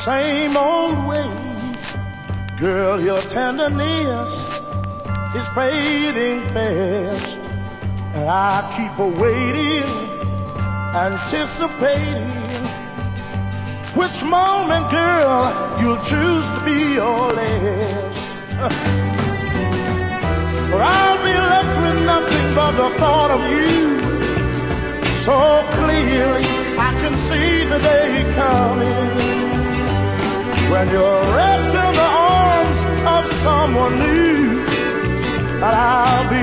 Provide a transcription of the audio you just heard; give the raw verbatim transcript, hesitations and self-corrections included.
same old way. Girl, your tenderness is fading fast, and I keep awaiting, anticipating which moment, girl, you'll choose to be your last. For I'll be left with nothing but the thought of you. So clearly I can see the day coming when you're wrapped in the arms of someone new. But I